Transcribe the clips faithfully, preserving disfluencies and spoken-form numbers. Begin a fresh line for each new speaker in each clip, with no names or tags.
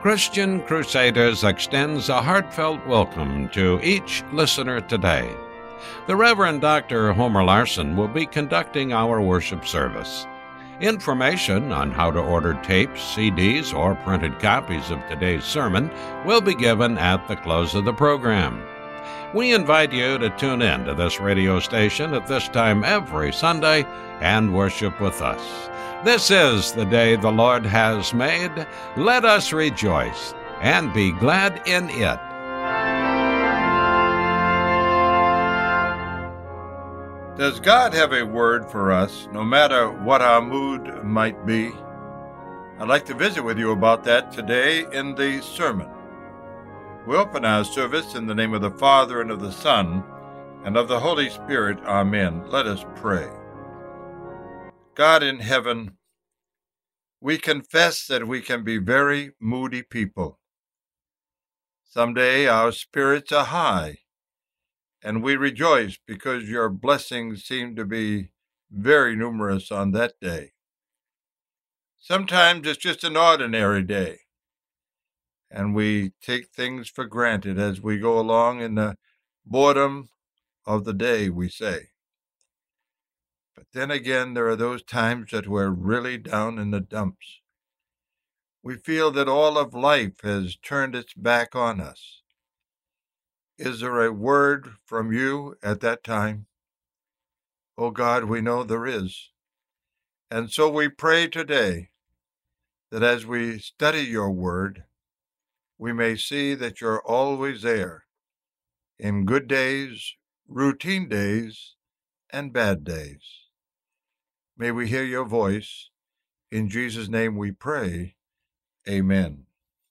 Christian Crusaders extends a heartfelt welcome to each listener today. The Reverend Doctor Homer Larson will be conducting our worship service. Information on how to order tapes, C Ds, or printed copies of today's sermon will be given at the close of the program. We invite you to tune in to this radio station at this time every Sunday and worship with us. This is the day the Lord has made. Let us rejoice and be glad in it.
Does God have a word for us, no matter what our mood might be? I'd like to visit with you about that today in the sermon. We open our service in the name of the Father, and of the Son, and of the Holy Spirit. Amen. Let us pray. God in heaven, we confess that we can be very moody people. Someday our spirits are high, and we rejoice because your blessings seem to be very numerous on that day. Sometimes it's just an ordinary day, and we take things for granted as we go along in the boredom of the day, we say. But then again, there are those times that we're really down in the dumps. We feel that all of life has turned its back on us. Is there a word from you at that time? Oh God, we know there is. And so we pray today that as we study your word, we may see that you're always there in good days, routine days, and bad days. May we hear your voice. In Jesus' name we pray. Amen.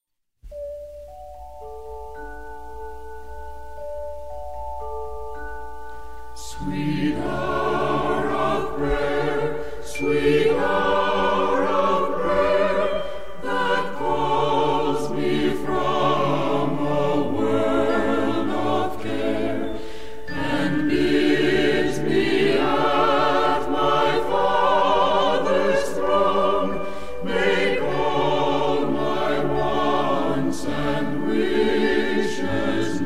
Sweet hour of prayer, sweet hour of prayer, that calls me from a world of care, and bids me at my Father's throne make all my wants and wishes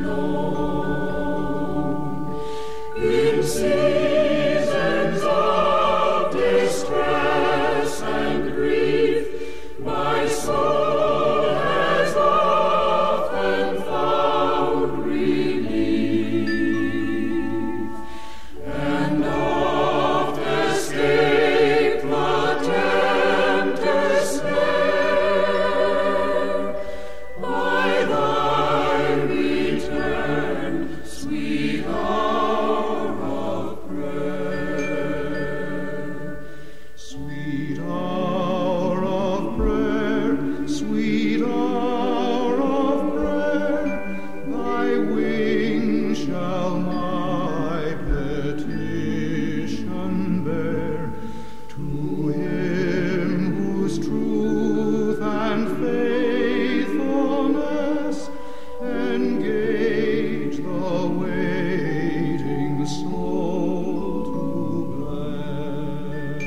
known. In seasons of distress and grief, my soul has often found relief, and oft escaped the tempter's snare by thy return, sweet hour of prayer. Sweet hour of prayer, sweet hour of prayer, thy wings shall my petition bear to him whose truth and faithfulness engage the waiting soul to bless.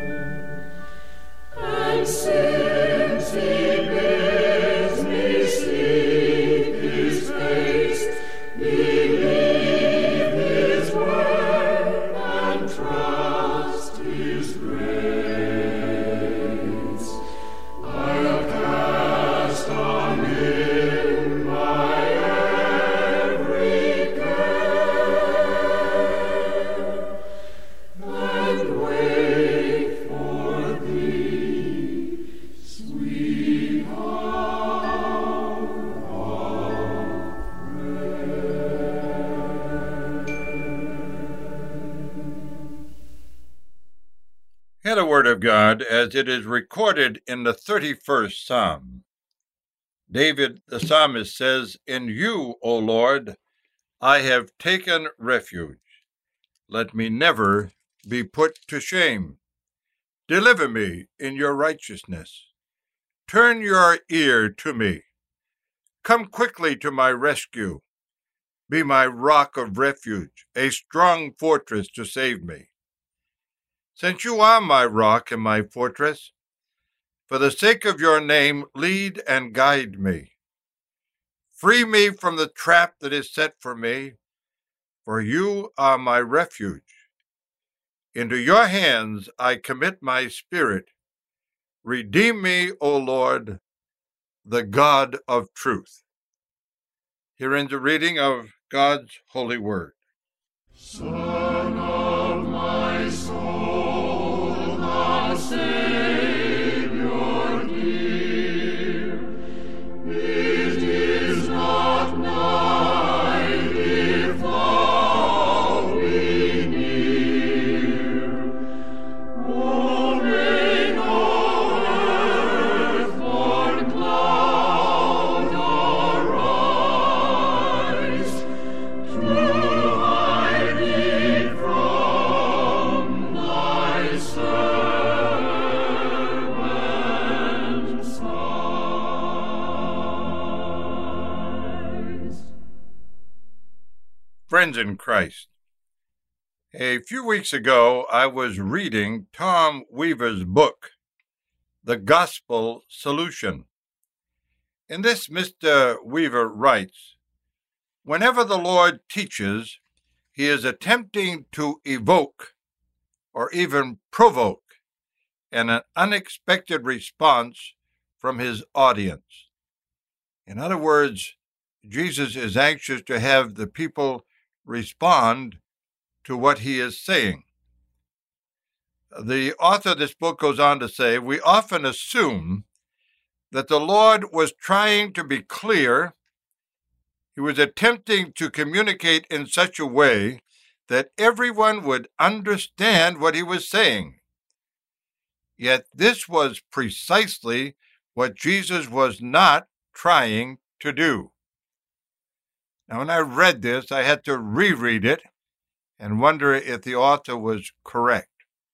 And since he bids me seek his face, believe his word, and trust his grace, I'll cast on him my every care, and wait for thee, sweet hour of prayer.
Hear the word of God as it is recorded in the thirty-first Psalm. David, the psalmist, says, "In you, O Lord, I have taken refuge. Let me never be put to shame. Deliver me in your righteousness. Turn your ear to me. Come quickly to my rescue. Be my rock of refuge, a strong fortress to save me. Since you are my rock and my fortress, For the sake of your name, lead and guide me. Free me from the trap that is set for me, for you are my refuge. Into your hands I commit my spirit. Redeem me, O Lord, the God of truth. Here ends a reading of God's holy word.
Son of my soul, thou Savior dear, it is not night if thou be near. Oh, may no earthborn cloud arise to hide thee from thy servant's eyes.
Friends in Christ, a few weeks ago I was reading Tom Weaver's book, The Gospel Solution. In this, Mister Weaver writes, whenever the Lord teaches, he is attempting to evoke or even provoke an unexpected response from his audience. In other words, Jesus is anxious to have the people respond to what he is saying. The author of this book goes on to say, we often assume that the Lord was trying to be clear. He was attempting to communicate in such a way that everyone would understand what he was saying. Yet this was precisely what Jesus was not trying to do. Now, when I read this, I had to reread it and wonder if the author was correct.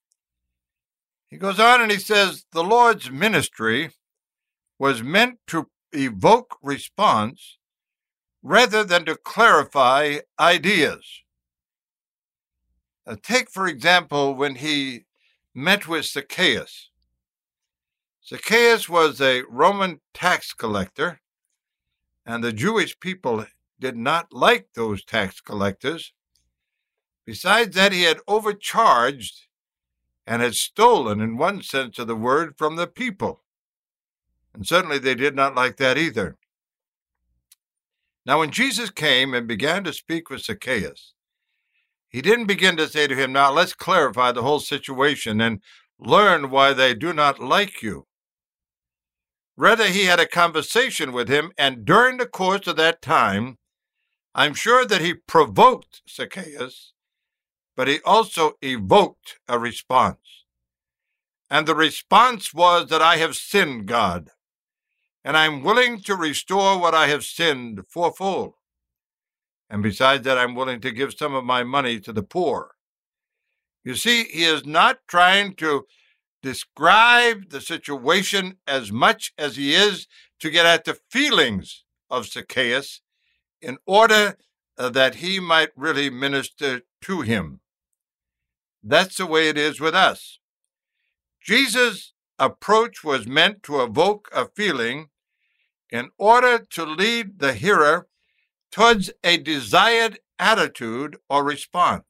He goes on and he says, the Lord's ministry was meant to evoke response rather than to clarify ideas. Now, take, for example, when he met with Zacchaeus. Zacchaeus was a Roman tax collector, and the Jewish people did not like those tax collectors. Besides that, he had overcharged and had stolen, in one sense of the word, from the people. And certainly they did not like that either. Now, when Jesus came and began to speak with Zacchaeus, he didn't begin to say to him, now let's clarify the whole situation and learn why they do not like you. Rather, he had a conversation with him, and during the course of that time, I'm sure that he provoked Zacchaeus, but he also evoked a response. And the response was that I have sinned, God, and I'm willing to restore what I have sinned fourfold. And besides that, I'm willing to give some of my money to the poor. You see, he is not trying to describe the situation as much as he is to get at the feelings of Zacchaeus in order uh, that he might really minister to him. That's the way it is with us. Jesus' approach was meant to evoke a feeling in order to lead the hearer towards a desired attitude or response.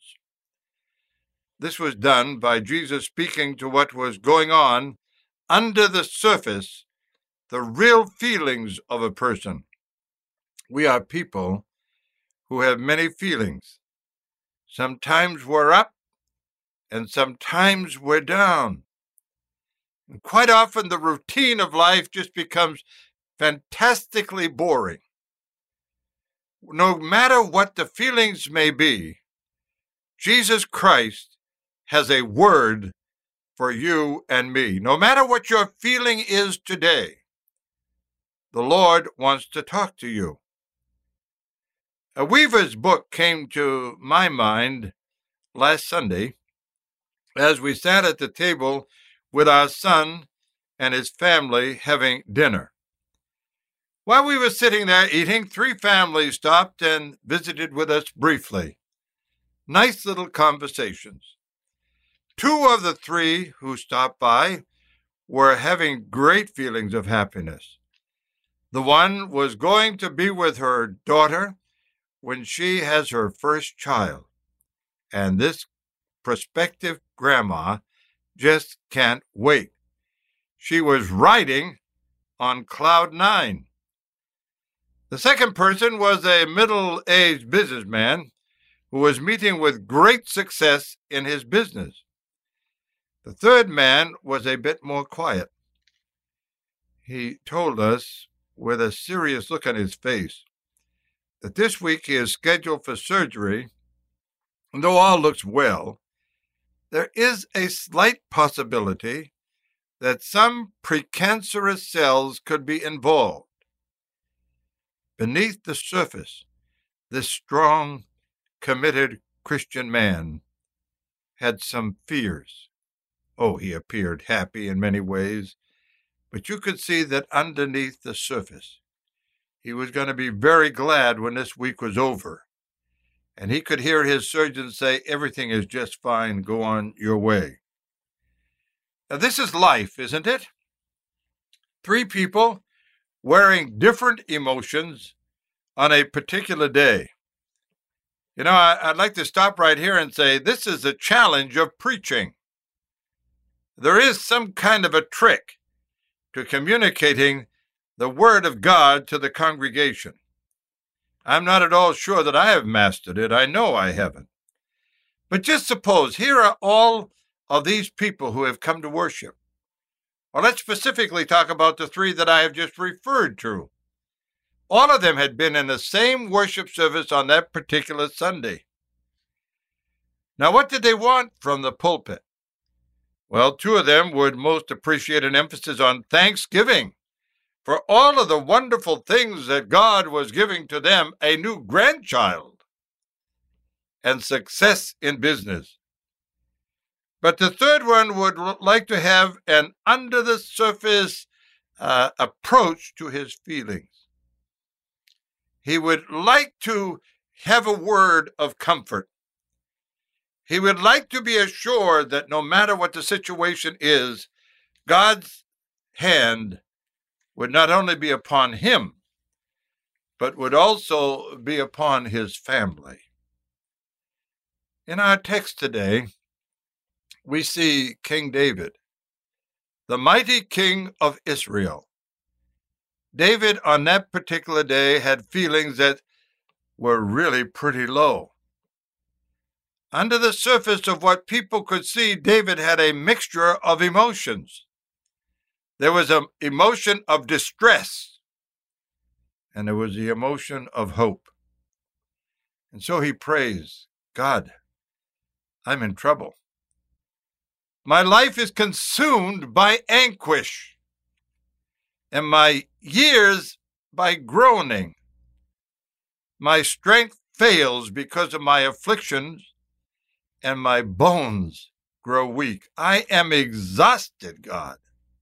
This was done by Jesus speaking to what was going on under the surface, the real feelings of a person. We are people who have many feelings. Sometimes we're up, and sometimes we're down. And quite often the routine of life just becomes fantastically boring. No matter what the feelings may be, Jesus Christ has a word for you and me. No matter what your feeling is today, the Lord wants to talk to you. A Weaver's book came to my mind last Sunday as we sat at the table with our son and his family having dinner. While we were sitting there eating, three families stopped and visited with us briefly. Nice little conversations. Two of the three who stopped by were having great feelings of happiness. The one was going to be with her daughter when she has her first child, and this prospective grandma just can't wait. She was riding on cloud nine. The second person was a middle-aged businessman who was meeting with great success in his business. The third man was a bit more quiet. He told us with a serious look on his face that this week he is scheduled for surgery, and though all looks well, there is a slight possibility that some precancerous cells could be involved. Beneath the surface, this strong, committed Christian man had some fears. Oh, he appeared happy in many ways, but you could see that underneath the surface, he was going to be very glad when this week was over. And he could hear his surgeon say, everything is just fine, go on your way. Now, this is life, isn't it? Three people wearing different emotions on a particular day. You know, I, I'd like to stop right here and say this is a challenge of preaching. There is some kind of a trick to communicating the Word of God to the congregation. I'm not at all sure that I have mastered it. I know I haven't. But just suppose here are all of these people who have come to worship. Or let's specifically talk about the three that I have just referred to. All of them had been in the same worship service on that particular Sunday. Now, what did they want from the pulpit? Well, two of them would most appreciate an emphasis on thanksgiving for all of the wonderful things that God was giving to them, a new grandchild, and success in business. But the third one would like to have an under-the-surface uh, approach to his feelings. He would like to have a word of comfort. He would like to be assured that no matter what the situation is, God's hand would not only be upon him, but would also be upon his family. In our text today, we see King David, the mighty king of Israel. David, on that particular day, had feelings that were really pretty low. Under the surface of what people could see, David had a mixture of emotions. There was an emotion of distress, and there was the emotion of hope. And so he prays, God, I'm in trouble. My life is consumed by anguish, and my years by groaning. My strength fails because of my afflictions, and my bones grow weak. I am exhausted, God.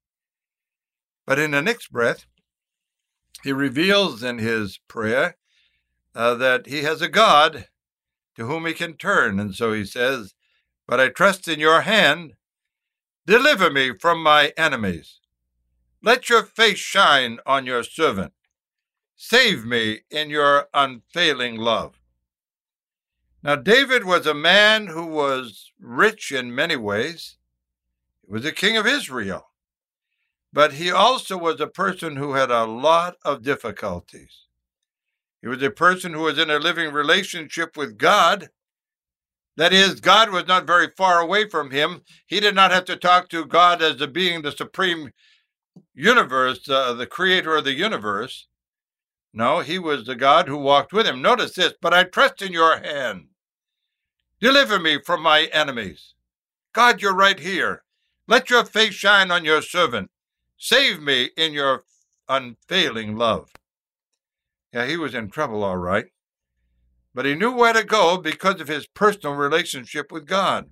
But in the next breath, he reveals in his prayer uh, that he has a God to whom he can turn. And so he says, but I trust in your hand. Deliver me from my enemies. Let your face shine on your servant. Save me in your unfailing love. Now, David was a man who was rich in many ways. He was a king of Israel. But he also was a person who had a lot of difficulties. He was a person who was in a living relationship with God. That is, God was not very far away from him. He did not have to talk to God as the being, the supreme universe, uh, the creator of the universe. No, he was the God who walked with him. Notice this, but I trust in your hand. Deliver me from my enemies. God, you're right here. Let your face shine on your servant. Save me in your unfailing love. Yeah, he was in trouble, all right. But he knew where to go because of his personal relationship with God.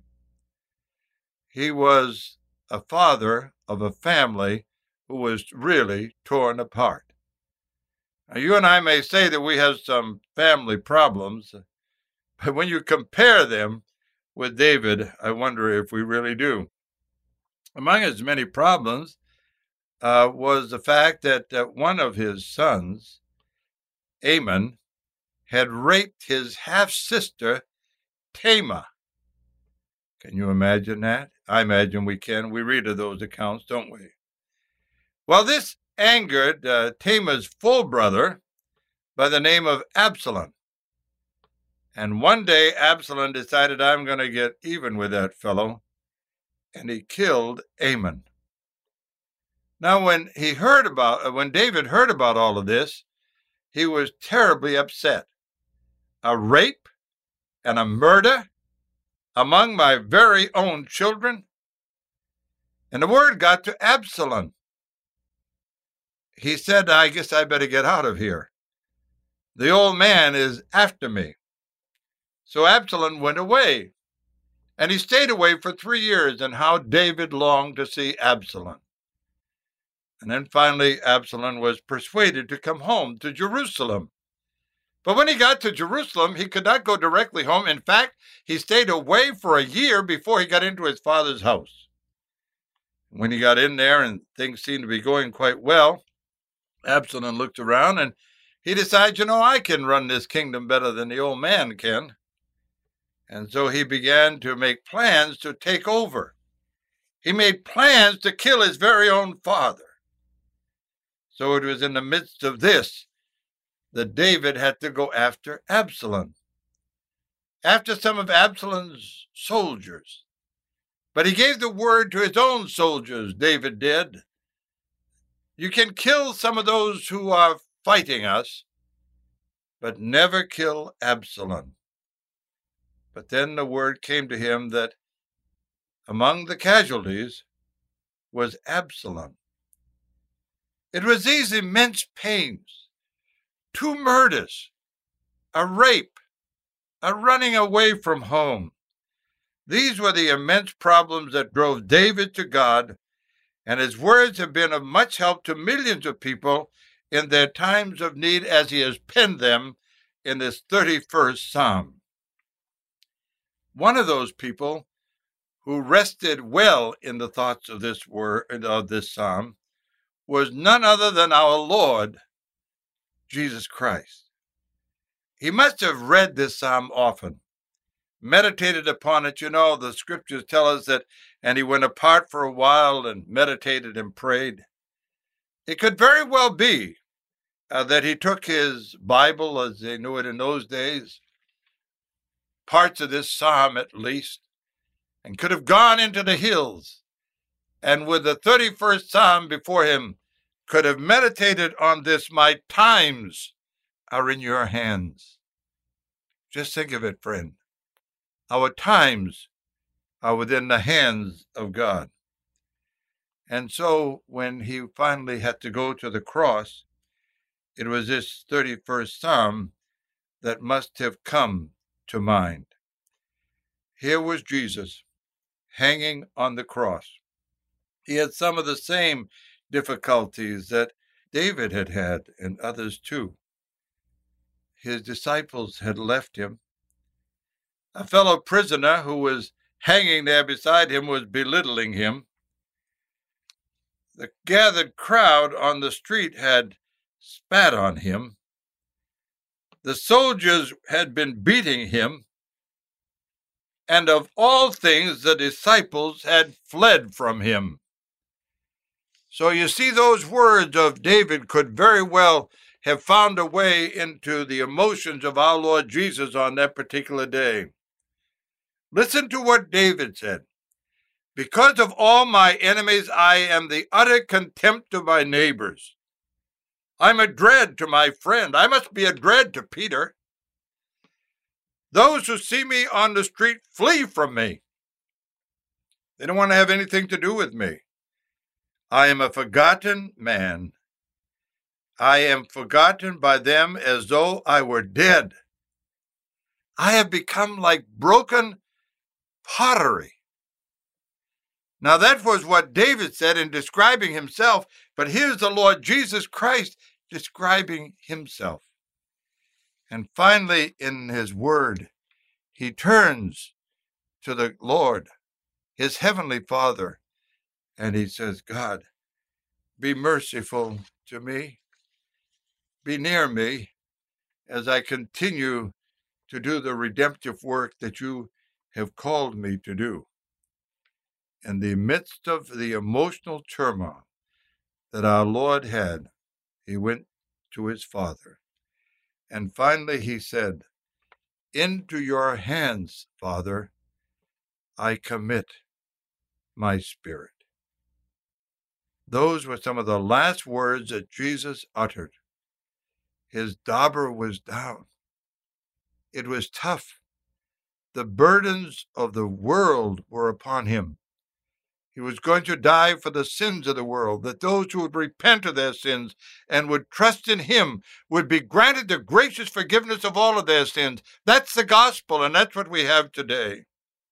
He was a father of a family who was really torn apart. Now, you and I may say that we have some family problems, but when you compare them with David, I wonder if we really do. Among his many problems, uh, was the fact that uh, one of his sons, Amon, had raped his half-sister, Tamar. Can you imagine that? I imagine we can. We read of those accounts, don't we? Well, this angered uh, Tamar's full brother by the name of Absalom. And one day, Absalom decided, I'm going to get even with that fellow, and he killed Amon. Now, when he heard about, when David heard about all of this, he was terribly upset. A rape and a murder among my very own children? And the word got to Absalom. He said, I guess I better get out of here. The old man is after me. So Absalom went away, and he stayed away for three years, and how David longed to see Absalom. And then finally Absalom was persuaded to come home to Jerusalem. But when he got to Jerusalem, he could not go directly home. In fact, he stayed away for a year before he got into his father's house. When he got in there and things seemed to be going quite well, Absalom looked around and he decided, you know, I can run this kingdom better than the old man can. And so he began to make plans to take over. He made plans to kill his very own father. So it was in the midst of this that David had to go after Absalom, after some of Absalom's soldiers. But he gave the word to his own soldiers, David did. You can kill some of those who are fighting us, but never kill Absalom. But then the word came to him that among the casualties was Absalom. It was these immense pains, two murders, a rape, a running away from home. These were the immense problems that drove David to God, and his words have been of much help to millions of people in their times of need as he has penned them in this thirty-first Psalm. One of those people who rested well in the thoughts of this word of this psalm was none other than our Lord Jesus Christ. He must have read this psalm often, meditated upon it. You know, the scriptures tell us that, and he went apart for a while and meditated and prayed. It could very well be uh, that he took his Bible, as they knew it in those days, parts of this psalm at least, and could have gone into the hills, and with the thirty-first Psalm before him, could have meditated on this, my times are in your hands. Just think of it, friend. Our times are within the hands of God. And so when he finally had to go to the cross, it was this thirty-first Psalm that must have come to mind. Here was Jesus hanging on the cross. He had some of the same difficulties that David had had, and others too. His disciples had left him. A fellow prisoner who was hanging there beside him was belittling him. The gathered crowd on the street had spat on him. The soldiers had been beating him. And of all things, the disciples had fled from him. So you see, those words of David could very well have found a way into the emotions of our Lord Jesus on that particular day. Listen to what David said. Because of all my enemies, I am the utter contempt of my neighbors. I'm a dread to my friend. I must be a dread to Peter. Those who see me on the street flee from me. They don't want to have anything to do with me. I am a forgotten man. I am forgotten by them as though I were dead. I have become like broken pottery. Now that was what David said in describing himself, but here's the Lord Jesus Christ describing himself. And finally, in his word, he turns to the Lord, his heavenly Father, and he says, God, be merciful to me. Be near me as I continue to do the redemptive work that you have called me to do. In the midst of the emotional turmoil that our Lord had, he went to his Father. And finally he said, "Into your hands, Father, I commit my spirit." Those were some of the last words that Jesus uttered. His dauber was down. It was tough. The burdens of the world were upon him. He was going to die for the sins of the world, that those who would repent of their sins and would trust in him would be granted the gracious forgiveness of all of their sins. That's the gospel, and that's what we have today.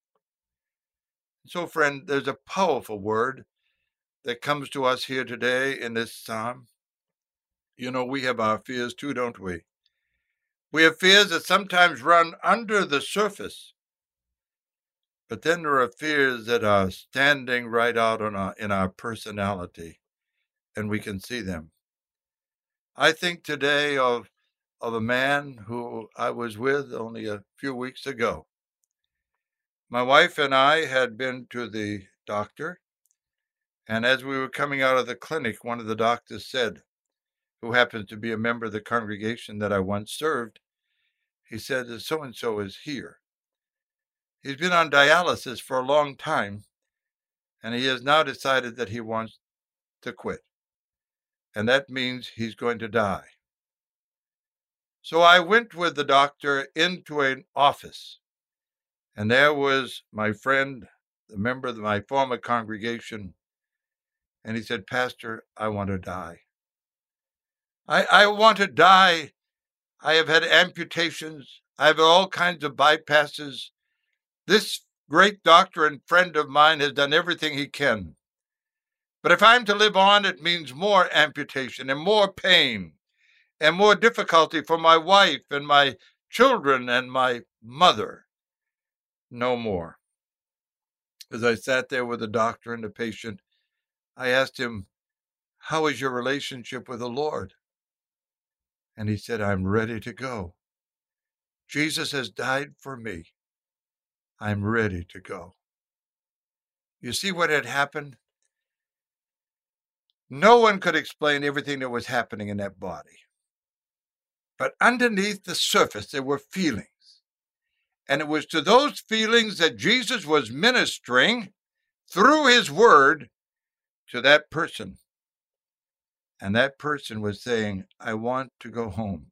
So, friend, there's a powerful word that comes to us here today in this psalm. You know, we have our fears too, don't we? We have fears that sometimes run under the surface. But then there are fears that are standing right out on our, in our personality, and we can see them. I think today of, of a man who I was with only a few weeks ago. My wife and I had been to the doctor, and as we were coming out of the clinic, one of the doctors said, who happens to be a member of the congregation that I once served, he said, "So-and-so is here. He's been on dialysis for a long time, and he has now decided that he wants to quit. And that means he's going to die." So I went with the doctor into an office, and there was my friend, the member of my former congregation, and he said, "Pastor, I want to die. I, I want to die. I have had amputations. I have all kinds of bypasses. This great doctor and friend of mine has done everything he can. But if I'm to live on, it means more amputation and more pain and more difficulty for my wife and my children and my mother. No more." As I sat there with the doctor and the patient, I asked him, "How is your relationship with the Lord?" And he said, "I'm ready to go. Jesus has died for me. I'm ready to go." You see what had happened? No one could explain everything that was happening in that body. But underneath the surface, there were feelings. And it was to those feelings that Jesus was ministering through his word to that person. And that person was saying, "I want to go home."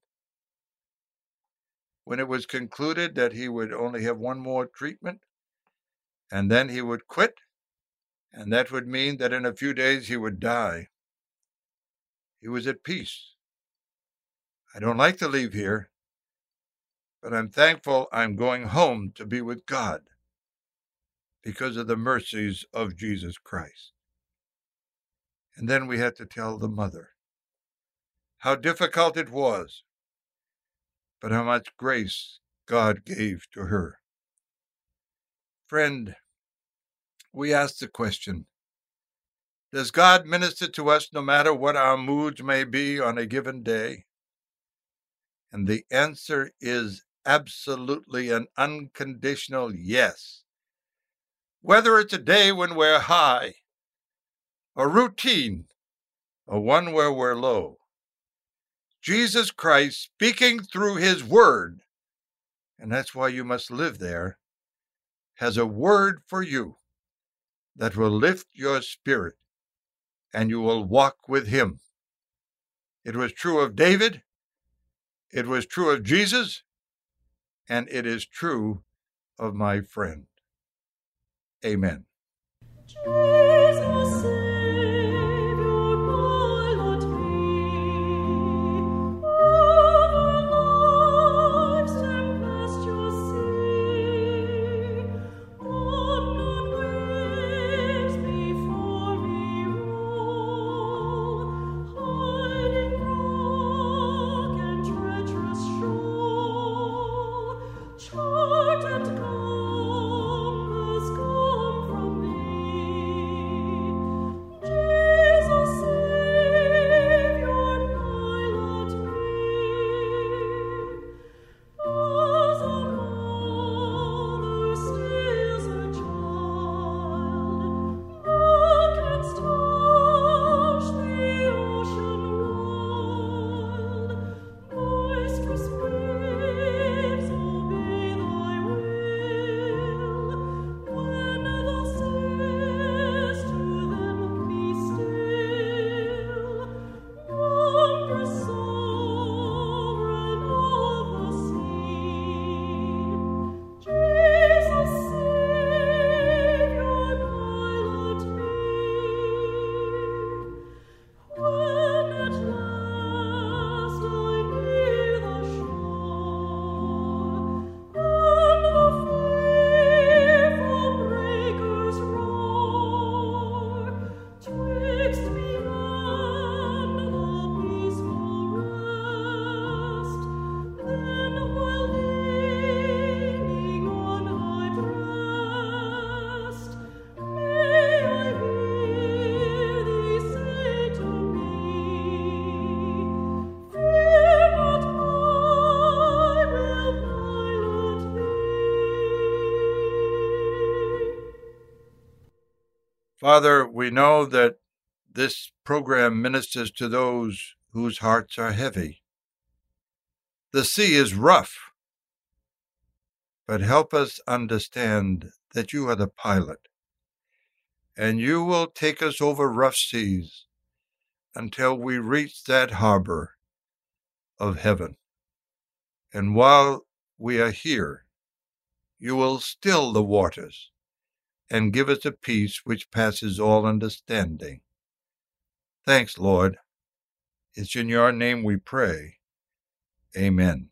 When it was concluded that he would only have one more treatment, and then he would quit, and that would mean that in a few days he would die, he was at peace. "I don't like to leave here, but I'm thankful I'm going home to be with God because of the mercies of Jesus Christ." And then we had to tell the mother how difficult it was, but how much grace God gave to her. Friend, we ask the question, does God minister to us no matter what our moods may be on a given day? And the answer is absolutely an unconditional yes. Whether it's a day when we're high, or routine, or one where we're low, Jesus Christ speaking through his word, and that's why you must live there, has a word for you that will lift your spirit, and you will walk with him. It was true of David, it was true of Jesus, and it is true of my friend. Amen.
Jesus, Savior, pilot me, over life's tempestuous sea. Unknown waves before me roll, hiding rock and treacherous shore. Chart and compass come from thee.
Father, we know that this program ministers to those whose hearts are heavy. The sea is rough, but help us understand that you are the pilot, and you will take us over rough seas until we reach that harbor of heaven. And while we are here, you will still the waters and give us a peace which passes all understanding. Thanks, Lord. It's in your name we pray. Amen.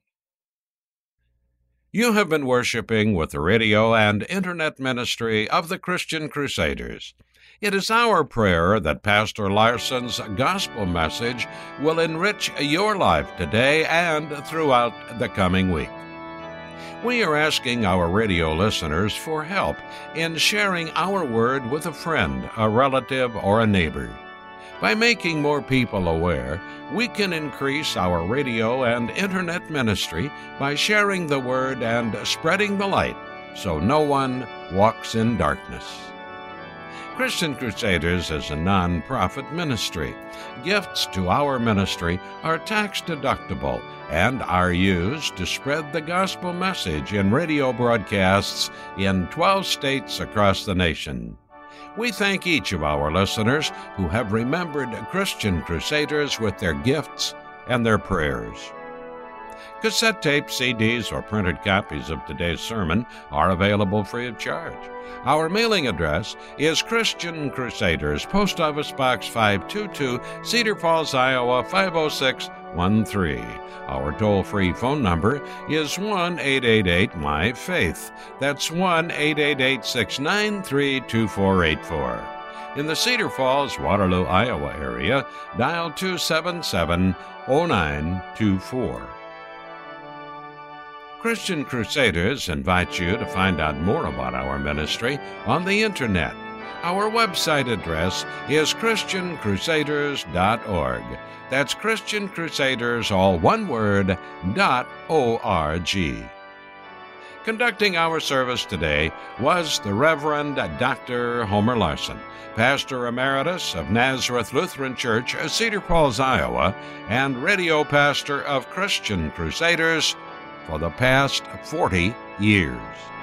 You have been worshiping with the radio and internet ministry of the Christian Crusaders. It is our prayer that Pastor Larson's gospel message will enrich your life today and throughout the coming week. We are asking our radio listeners for help in sharing our word with a friend, a relative, or a neighbor. By making more people aware, we can increase our radio and internet ministry by sharing the word and spreading the light so no one walks in darkness. Christian Crusaders is a non-profit ministry. Gifts to our ministry are tax-deductible and are used to spread the gospel message in radio broadcasts in twelve states across the nation. We thank each of our listeners who have remembered Christian Crusaders with their gifts and their prayers. Cassette tapes, C Ds, or printed copies of today's sermon are available free of charge. Our mailing address is Christian Crusaders, Post Office Box five two two, Cedar Falls, Iowa five oh six one three. Our toll-free phone number is one eight eight eight M Y Faith. That's one eight eight eight, six nine three, two four eight four. In the Cedar Falls, Waterloo, Iowa area, dial two seven seven, oh nine two four. Christian Crusaders invite you to find out more about our ministry on the Internet. Our website address is Christian Crusaders dot org. That's Christian Crusaders, all one word, dot O R G. Conducting our service today was the Reverend Doctor Homer Larson, Pastor Emeritus of Nazareth Lutheran Church, Cedar Falls, Iowa, and radio pastor of Christian Crusaders for the past forty years.